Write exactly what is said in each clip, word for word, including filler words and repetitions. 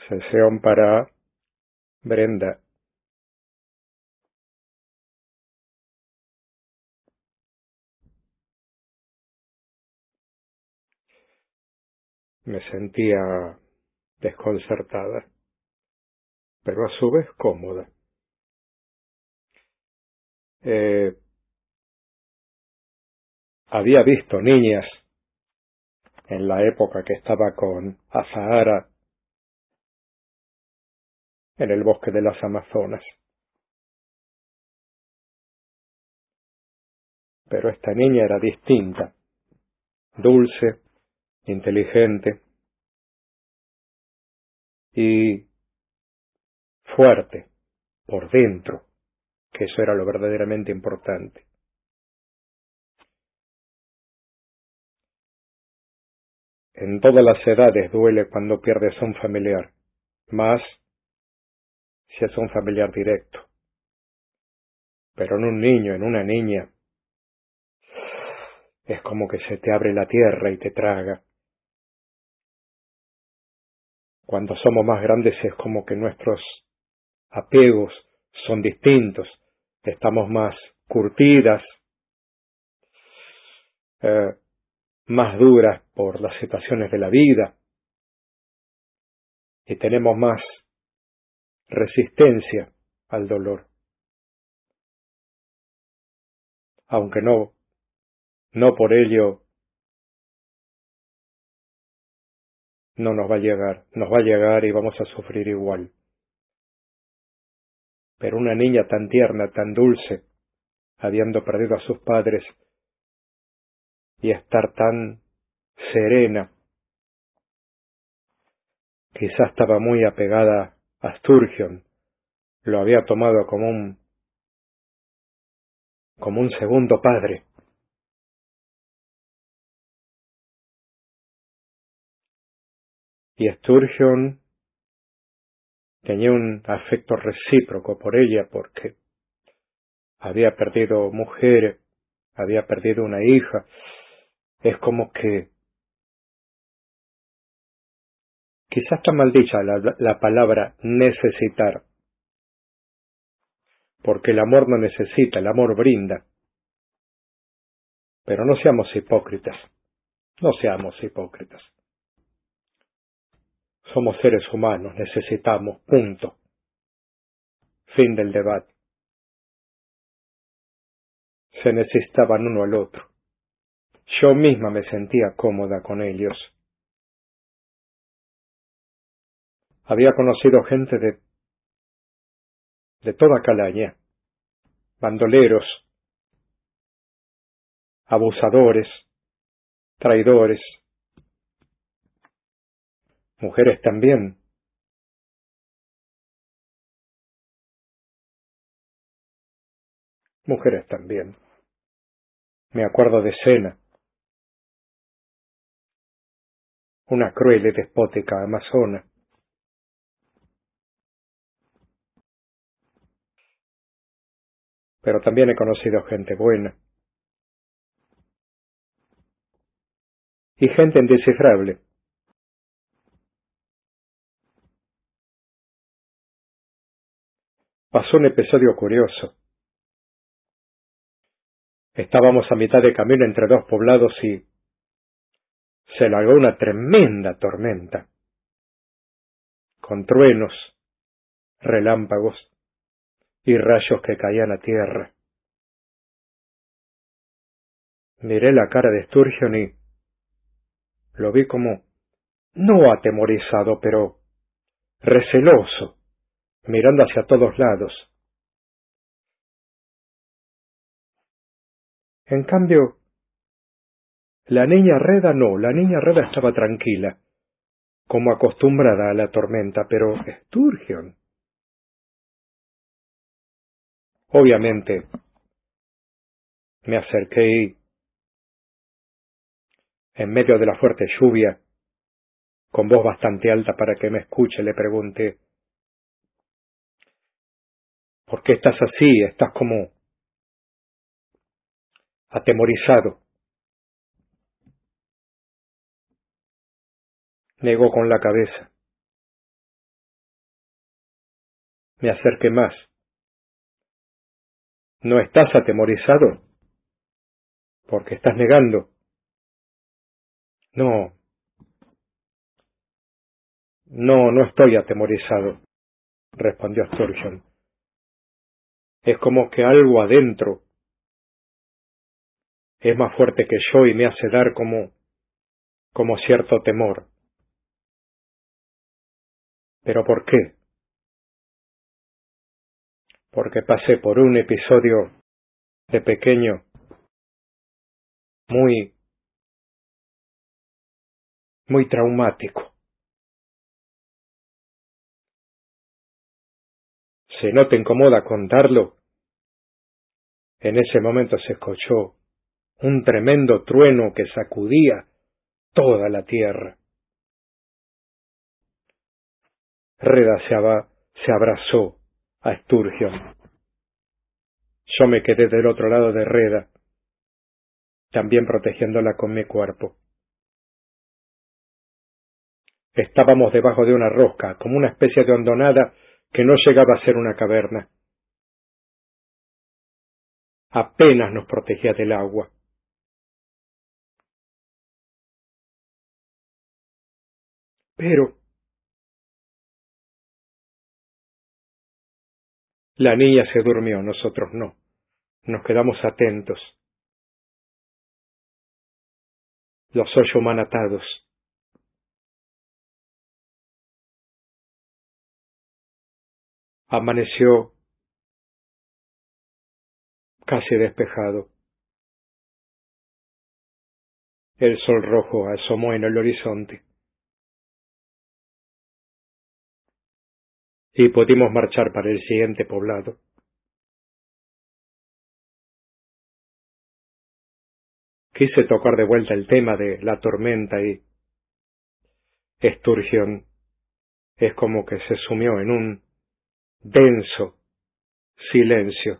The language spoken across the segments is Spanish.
Sesión para Brenda. Me sentía desconcertada, pero a su vez cómoda. Eh, había visto niñas en la época que estaba con Azahara en el bosque de las Amazonas. Pero esta niña era distinta, dulce, inteligente y fuerte por dentro, que eso era lo verdaderamente importante. En todas las edades duele cuando pierdes a un familiar, más si es un familiar directo. Pero en un niño, en una niña, es como que se te abre la tierra y te traga. Cuando somos más grandes es como que nuestros apegos son distintos, estamos más curtidas, eh, más duras por las situaciones de la vida y tenemos más resistencia al dolor. Aunque no, no por ello no nos va a llegar, nos va a llegar y vamos a sufrir igual. Pero una niña tan tierna, tan dulce, habiendo perdido a sus padres, y estar tan serena, quizá estaba muy apegada a Sturgeon, lo había tomado como un como un segundo padre. Y Sturgeon tenía un afecto recíproco por ella porque había perdido mujer, había perdido una hija. Es como que quizás está mal dicha la, la palabra necesitar, porque el amor no necesita, el amor brinda. Pero no seamos hipócritas, no seamos hipócritas. Somos seres humanos, necesitamos, punto. Fin del debate. Se necesitaban uno al otro. Yo misma me sentía cómoda con ellos. Había conocido gente de, de toda calaña, bandoleros, abusadores, traidores, mujeres también. Mujeres también. Me acuerdo de Sena, una cruel y despótica amazona. Pero también he conocido gente buena. Y gente indescifrable. Pasó un episodio curioso. Estábamos a mitad de camino entre dos poblados y se largó una tremenda tormenta, con truenos, relámpagos y rayos que caían a tierra. Miré la cara de Sturgeon y lo vi como, no atemorizado, pero receloso, mirando hacia todos lados. En cambio, la niña Reda no, la niña Reda estaba tranquila, como acostumbrada a la tormenta, pero Sturgeon. Obviamente, me acerqué y, en medio de la fuerte lluvia, con voz bastante alta para que me escuche, le pregunté, ¿por qué estás así? Estás como atemorizado. Negó con la cabeza. Me acerqué más. ¿No estás atemorizado? Porque estás negando. No, no, no estoy atemorizado, respondió Sturgeon. Es como que algo adentro es más fuerte que yo y me hace dar como, como cierto temor. ¿Pero por qué? Porque pasé por un episodio de pequeño muy, muy traumático. Si no te incomoda contarlo, en ese momento se escuchó un tremendo trueno que sacudía toda la tierra. Reda se, aba, se abrazó a Sturgeon. Yo me quedé del otro lado de Reda, también protegiéndola con mi cuerpo. Estábamos debajo de una rosca, como una especie de hondonada que no llegaba a ser una caverna. Apenas nos protegía del agua. Pero la niña se durmió, nosotros no. Nos quedamos atentos. Los ocho manatados. Amaneció casi despejado. El sol rojo asomó en el horizonte. Y pudimos marchar para el siguiente poblado. Quise tocar de vuelta el tema de la tormenta y Sturgeon es como que se sumió en un denso silencio,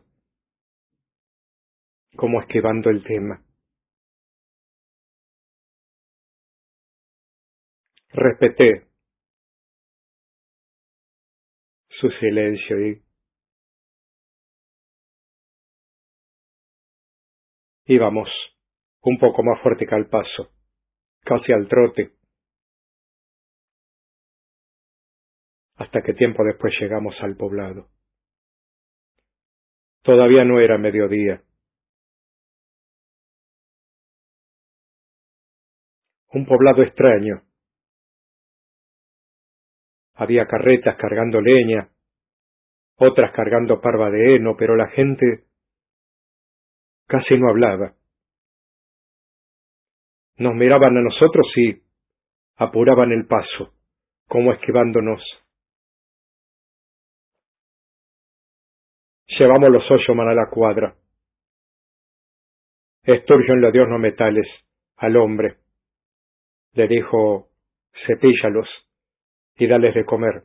como esquivando el tema. Respeté su silencio y íbamos un poco más fuerte que al paso, casi al trote, hasta que tiempo después llegamos al poblado. Todavía no era mediodía. Un poblado extraño. Había carretas cargando leña, otras cargando parva de heno, pero la gente casi no hablaba. Nos miraban a nosotros y apuraban el paso, como esquivándonos. Llevamos los Oyoman a la cuadra. Sturgeon le dio unos metales al hombre. Le dijo, cepíllalos y dales de comer.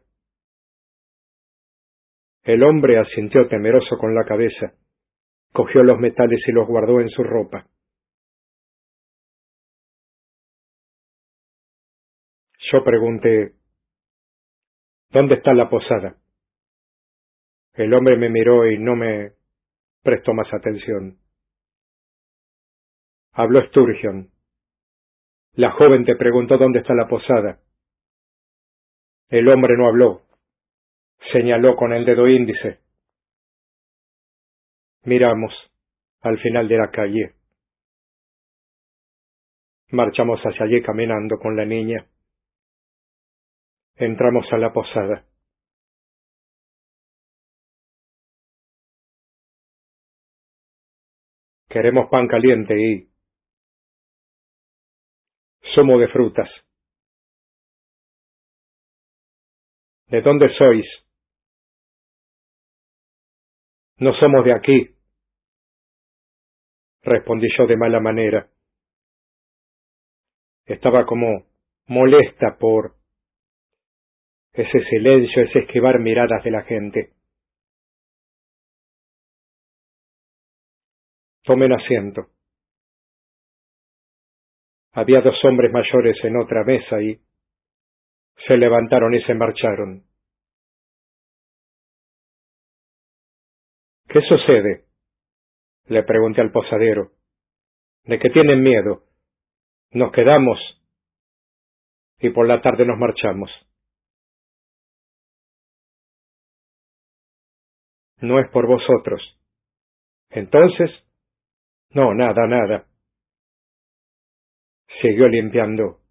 El hombre asintió temeroso con la cabeza, cogió los metales y los guardó en su ropa. Yo pregunté, ¿dónde está la posada? El hombre me miró y no me prestó más atención. Habló Sturgeon. La joven te preguntó dónde está la posada. El hombre no habló. Señaló con el dedo índice. Miramos al final de la calle. Marchamos hacia allí caminando con la niña. Entramos a la posada. Queremos pan caliente y zumo de frutas. ¿De dónde sois? No somos de aquí, respondí yo de mala manera. Estaba como molesta por ese silencio, ese esquivar miradas de la gente. Tomen asiento. Había dos hombres mayores en otra mesa y se levantaron y se marcharon. ¿Qué sucede? Le pregunté al posadero. ¿De qué tienen miedo? Nos quedamos y por la tarde nos marchamos. No es por vosotros. Entonces, no, nada, nada. Siguió limpiando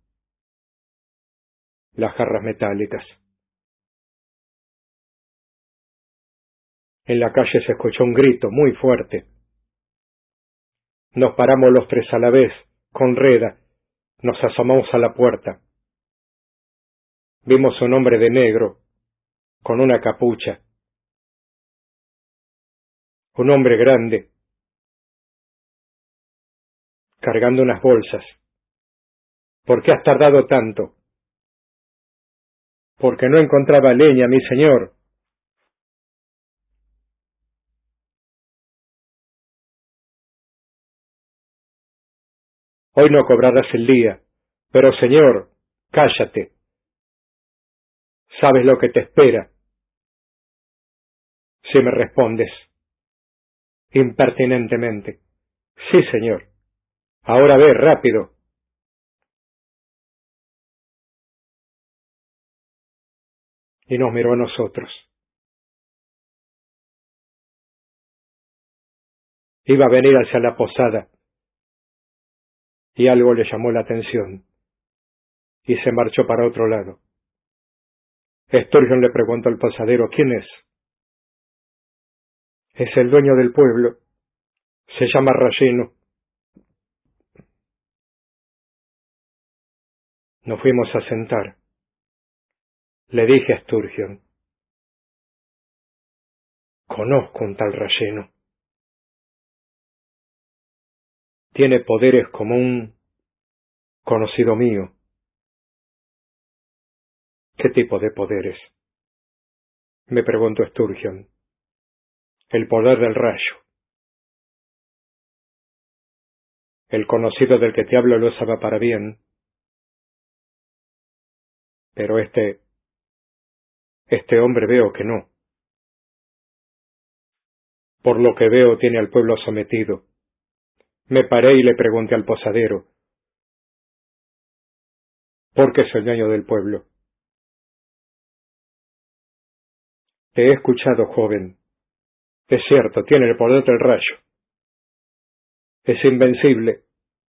las jarras metálicas. En la calle se escuchó un grito muy fuerte. Nos paramos los tres a la vez, con Reda. Nos asomamos a la puerta. Vimos un hombre de negro, con una capucha. Un hombre grande, cargando unas bolsas. ¿Por qué has tardado tanto? Porque no encontraba leña, mi señor. Hoy no cobrarás el día. Pero, señor, cállate. ¿Sabes lo que te espera? Si me respondes impertinentemente. Sí, señor. Ahora ve, rápido. Y nos miró a nosotros. Iba a venir hacia la posada, y algo le llamó la atención, y se marchó para otro lado. Sturgeon le preguntó al posadero, ¿quién es? Es el dueño del pueblo. Se llama Ralleno. Nos fuimos a sentar. Le dije a Sturgeon, conozco un tal Ralleno. Tiene poderes como un conocido mío. ¿Qué tipo de poderes? Me preguntó Sturgeon. El poder del rayo. El conocido del que te hablo lo usaba para bien. Pero este... este hombre veo que no. Por lo que veo tiene al pueblo sometido. Me paré y le pregunté al posadero, ¿por qué es el dueño del pueblo? Te he escuchado, joven. Es cierto, tiene el poder del rayo. Es invencible.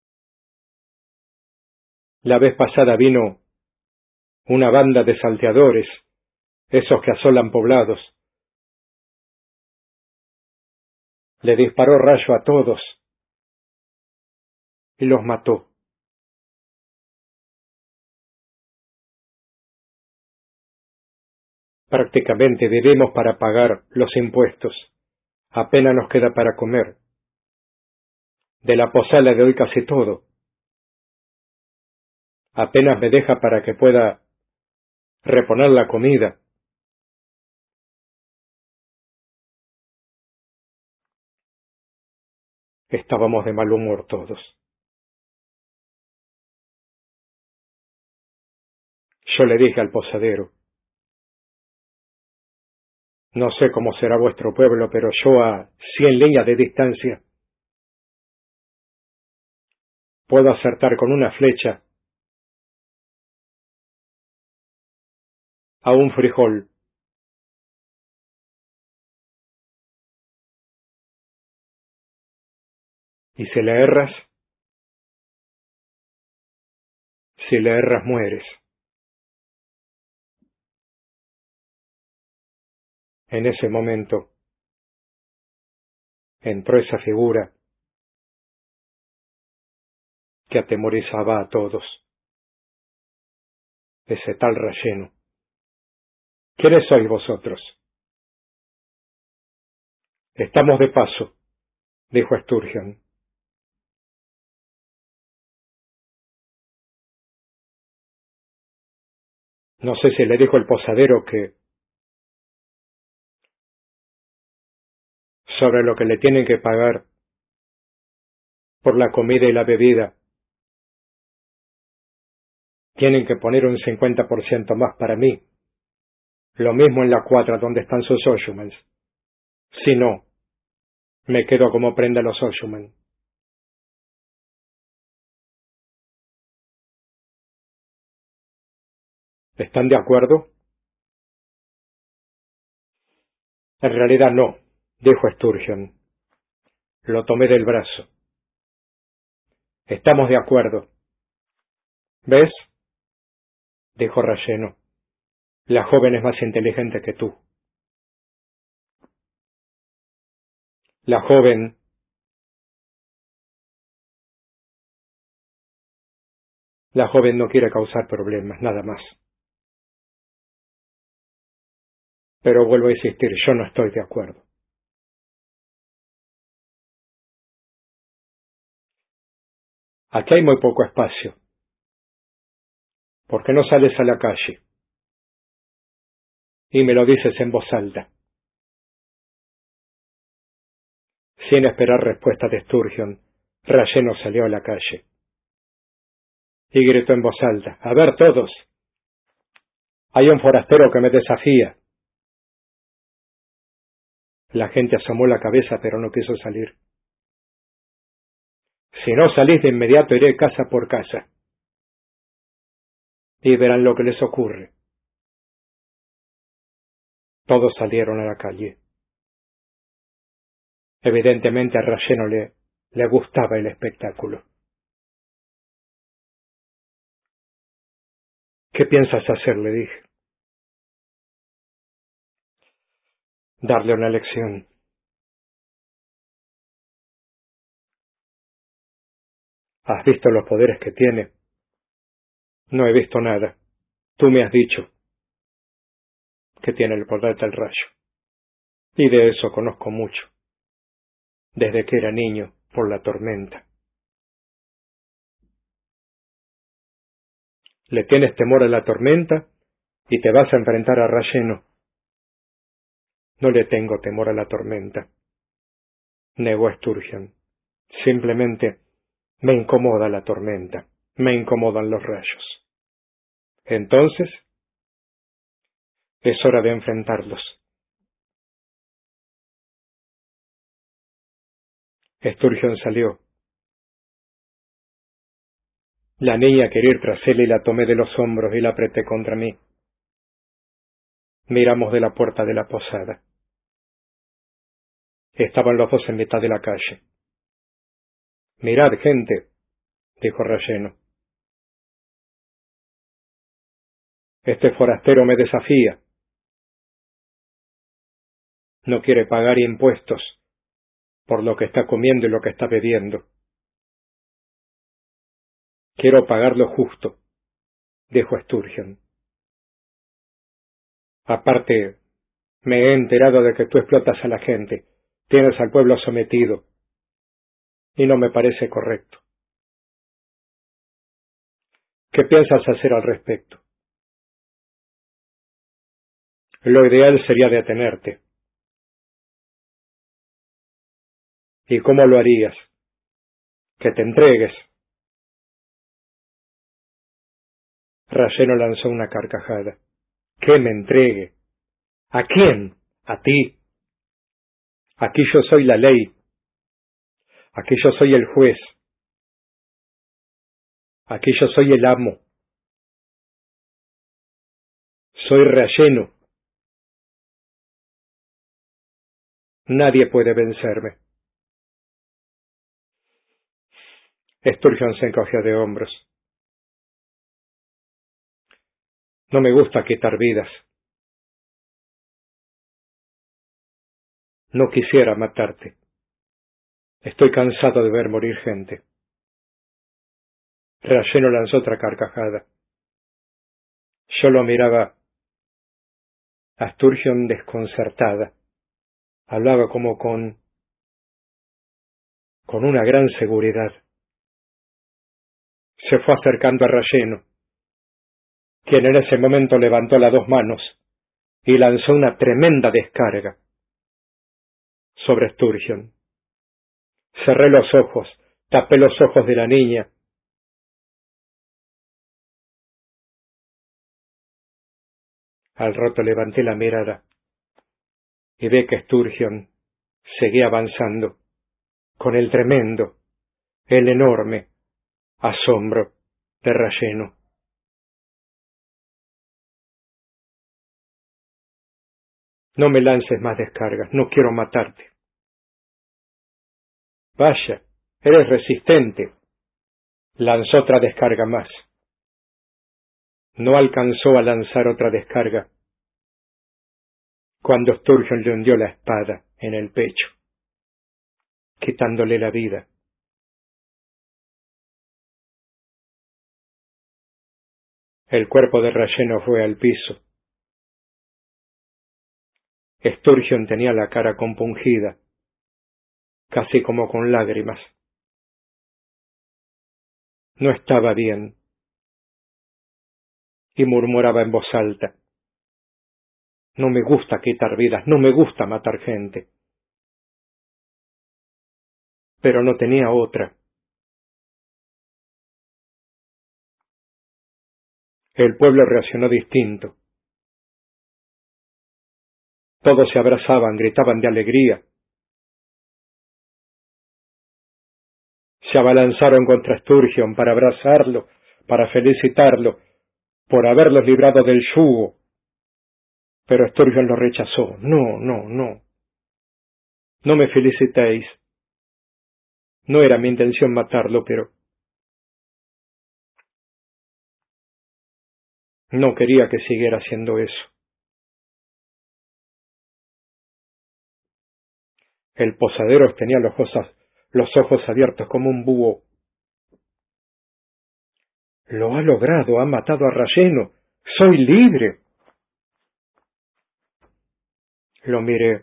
La vez pasada vino una banda de salteadores, esos que asolan poblados. Le disparó rayo a todos y los mató. Prácticamente vivimos para pagar los impuestos. Apenas nos queda para comer. De la posada le doy casi todo. Apenas me deja para que pueda reponer la comida. Estábamos de mal humor todos. Yo le dije al posadero, no sé cómo será vuestro pueblo, pero yo a cien leñas de distancia puedo acertar con una flecha a un frijol. Y si le erras, si le erras mueres. En ese momento entró esa figura que atemorizaba a todos. Ese tal Ralleno. ¿Quiénes sois vosotros? Estamos de paso, dijo Sturgeon. No sé si le dijo el posadero que sobre lo que le tienen que pagar por la comida y la bebida, tienen que poner un cincuenta por ciento más para mí. Lo mismo en la cuadra donde están sus Oshumans. Si no, Me quedo como prenda los Oshuman. ¿Están de acuerdo? En realidad no, dijo Sturgeon. Lo tomé del brazo. Estamos de acuerdo. ¿Ves? Dijo Rayeno. La joven es más inteligente que tú. La joven... La joven no quiere causar problemas, nada más. Pero vuelvo a insistir, yo no estoy de acuerdo. Aquí hay muy poco espacio. ¿Por qué no sales a la calle? Y me lo dices en voz alta. Sin esperar respuesta de Sturgeon, Rayeno salió a la calle. Y gritó en voz alta, «A ver todos, hay un forastero que me desafía». La gente asomó la cabeza pero no quiso salir. «Si no salís de inmediato iré casa por casa. Y verán lo que les ocurre». Todos salieron a la calle. Evidentemente a Rayeno le, le gustaba el espectáculo. «¿Qué piensas hacer?», le dije. «Darle una lección». «¿Has visto los poderes que tiene?» «No he visto nada. Tú me has dicho que tiene el poder del rayo. Y de eso conozco mucho. Desde que era niño, por la tormenta». «Le tienes temor a la tormenta y te vas a enfrentar a Rayeno». «No le tengo temor a la tormenta», negó Sturgeon. «Simplemente me incomoda la tormenta, me incomodan los rayos». «Entonces, es hora de enfrentarlos». Sturgeon salió. La niña quería ir tras él y la tomé de los hombros y la apreté contra mí. Miramos de la puerta de la posada. Estaban los dos en mitad de la calle. «Mirad, gente», dijo Rayeno. «Este forastero me desafía. No quiere pagar impuestos por lo que está comiendo y lo que está bebiendo». «Quiero pagar lo justo», dijo Sturgeon. «Aparte, me he enterado de que tú explotas a la gente, tienes al pueblo sometido, y no me parece correcto. ¿Qué piensas hacer al respecto?» «Lo ideal sería detenerte». «¿Y cómo lo harías?» «Que te entregues». Rayeno lanzó una carcajada. «¿Qué me entregue? ¿A quién? ¿A ti? Aquí yo soy la ley. Aquí yo soy el juez. Aquí yo soy el amo. Soy Rayeno. Nadie puede vencerme». Sturgeon se encogió de hombros. «No me gusta quitar vidas. No quisiera matarte. Estoy cansado de ver morir gente». Rayeno lanzó otra carcajada. Yo lo miraba. A Sturgeon desconcertada. Hablaba como con... con una gran seguridad. Se fue acercando a Rayeno, quien en ese momento levantó las dos manos y lanzó una tremenda descarga sobre Sturgeon. Cerré los ojos, tapé los ojos de la niña. Al rato levanté la mirada y vi que Sturgeon seguía avanzando con el tremendo, el enorme asombro de Relleno. No me lances más descargas, no quiero matarte. Vaya, eres resistente. Lanzó otra descarga más. No alcanzó a lanzar otra descarga cuando Sturgeon le hundió la espada en el pecho, quitándole la vida. El cuerpo de Relleno fue al piso. Sturgeon tenía la cara compungida, casi como con lágrimas. No estaba bien, y murmuraba en voz alta: no me gusta quitar vidas, no me gusta matar gente. Pero no tenía otra. El pueblo reaccionó distinto. Todos se abrazaban, gritaban de alegría. Se abalanzaron contra Sturgeon para abrazarlo, para felicitarlo por haberlos librado del yugo. Pero Sturgeon lo rechazó. No, no, no. No me felicitéis. No era mi intención matarlo, pero no quería que siguiera haciendo eso. El posadero tenía los ojos, los ojos abiertos como un búho. Lo ha logrado, ha matado a Relleno. Soy libre. Lo miré.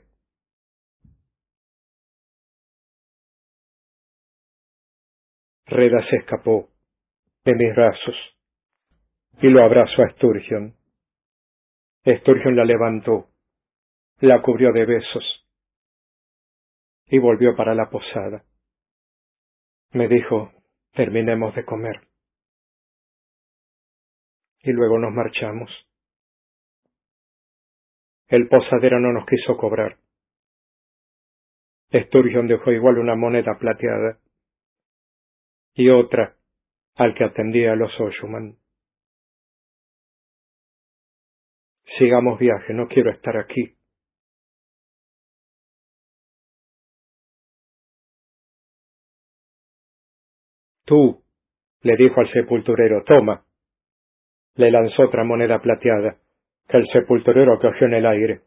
Reda se escapó de mis brazos y lo abrazó a Sturgeon. Sturgeon la levantó, la cubrió de besos y volvió para la posada. Me dijo: terminemos de comer. Y luego nos marchamos. El posadero no nos quiso cobrar. Sturgeon dejó igual una moneda plateada y otra al que atendía a los Oyuman. Sigamos viaje, no quiero estar aquí. Tú, le dijo al sepulturero, toma. Le lanzó otra moneda plateada, que el sepulturero cogió en el aire.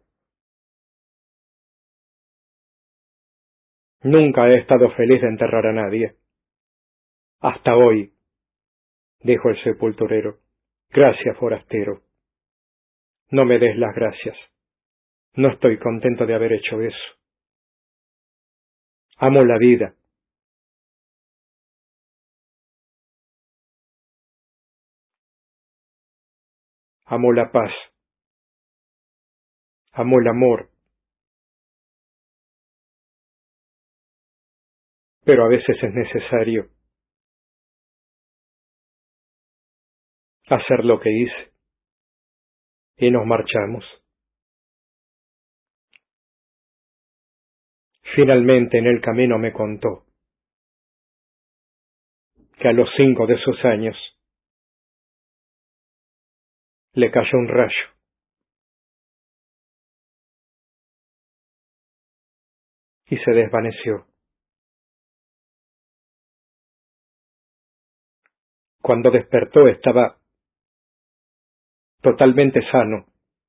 Nunca he estado feliz de enterrar a nadie. Hasta hoy, dijo el sepulturero. Gracias, forastero. No me des las gracias. No estoy contento de haber hecho eso. Amo la vida. Amo la paz. Amo el amor. Pero a veces es necesario hacer lo que hice. Y nos marchamos. Finalmente en el camino me contó que a los cinco de sus años le cayó un rayo. Y se desvaneció. Cuando despertó estaba totalmente sano.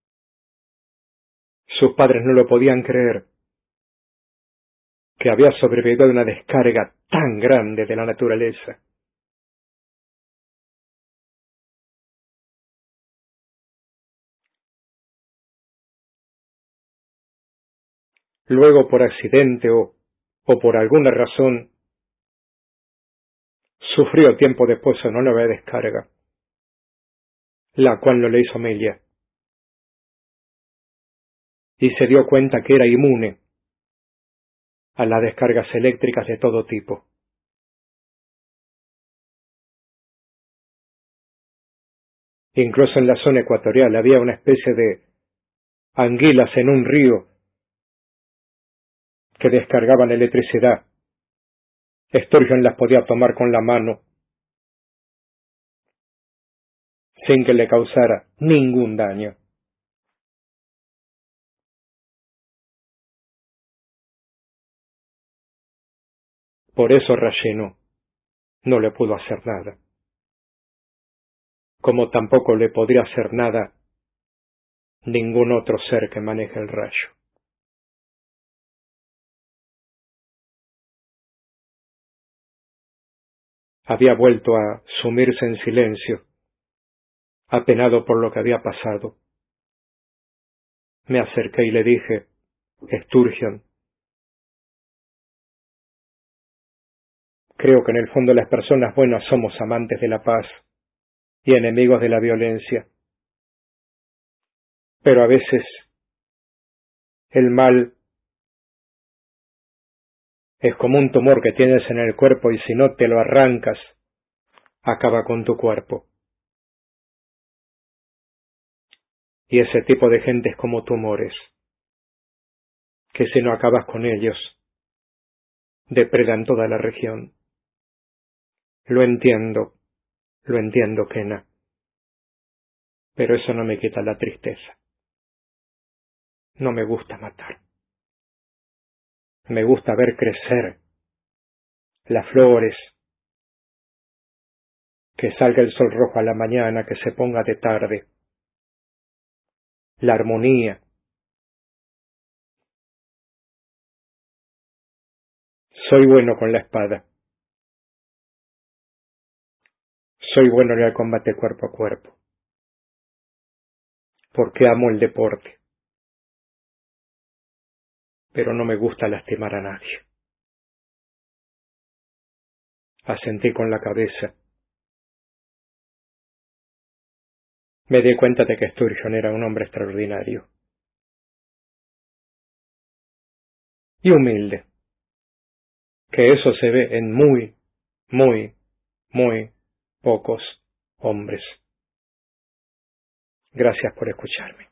Sus padres no lo podían creer, que había sobrevivido a una descarga tan grande de la naturaleza. Luego, por accidente o, o por alguna razón, sufrió tiempo después una nueva descarga, la cual no le hizo mella, y se dio cuenta que era inmune a las descargas eléctricas de todo tipo. Incluso en la zona ecuatorial había una especie de anguilas en un río que descargaban electricidad Sturgeon las podía tomar con la mano sin que le causara ningún daño. Por eso Rayeno no le pudo hacer nada, como tampoco le podría hacer nada ningún otro ser que maneje el rayo. Había vuelto a sumirse en silencio, apenado por lo que había pasado. Me acerqué y le dije: Sturgeon, creo que en el fondo las personas buenas somos amantes de la paz y enemigos de la violencia. Pero a veces el mal es como un tumor que tienes en el cuerpo y si no te lo arrancas, acaba con tu cuerpo. Y ese tipo de gente es como tumores, que si no acabas con ellos, depredan toda la región. Lo entiendo, lo entiendo, Kena, pero eso no me quita la tristeza. No me gusta matar. Me gusta ver crecer las flores, que salga el sol rojo a la mañana, que se ponga de tarde, la armonía. Soy bueno con la espada. Soy bueno en el combate cuerpo a cuerpo, porque amo el deporte, pero no me gusta lastimar a nadie. Asentí con la cabeza. Me di cuenta de que Sturgeon era un hombre extraordinario y humilde, que eso se ve en muy, muy, muy pocos hombres. Gracias por escucharme.